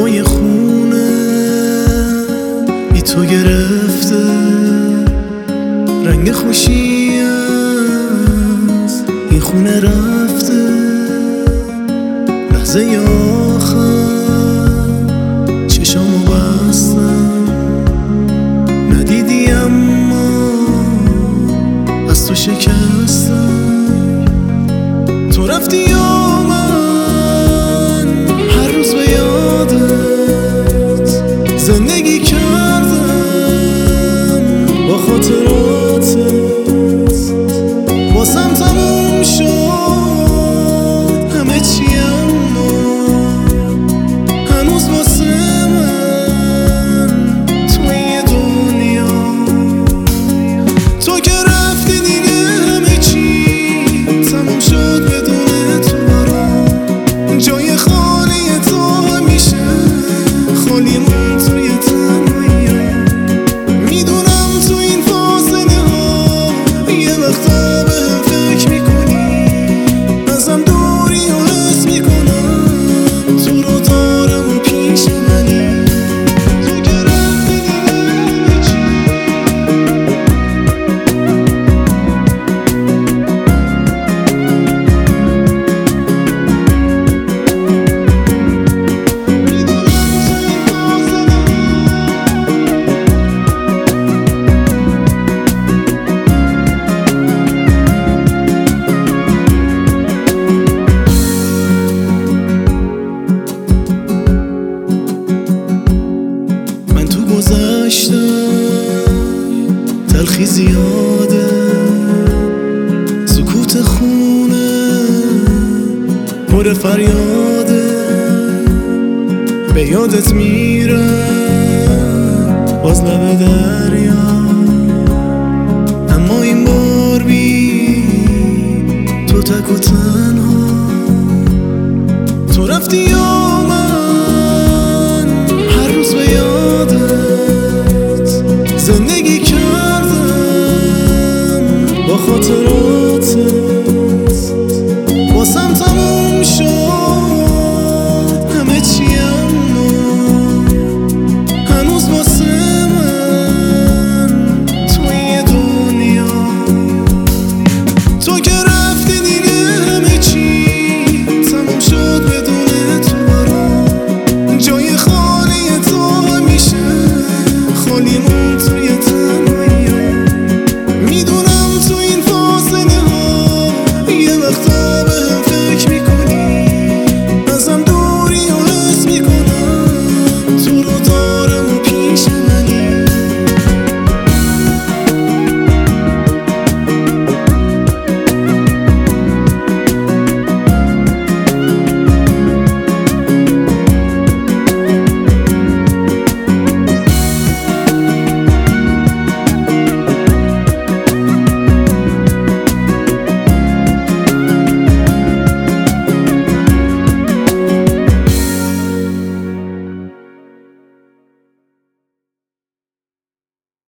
دمای خونه بی تو گرفته، رنگ خوشی از این خونه رفته. لحظه آخر چشامو بستم، ندیدی اما از تو شکستم. تو رفتی یا من هر روز به یادت زندگی کردم با خاطراتت. واسم تموم شد همه چی، اما هنوز واسه من توی دنیا. تو که رفتی دیگه همه چی تموم شد بدون تو برام. جای خالی تو همیشه خالی من توی تنهایی. میدونم تو این فاصله ها یه وقتا بهم فکر میکنی، ازم دوری و حس میکنم تو رو دارم و پیش منی. تو که رفتی دیگه همه چی. تلخی زیاده، سکوت خونه پر فریاده. به یادت میرم باز لب دریا، اما این بار بی تو تک و تنها. تو رفتی یا من هر روز به یادت زندگی کردم با خاطرات.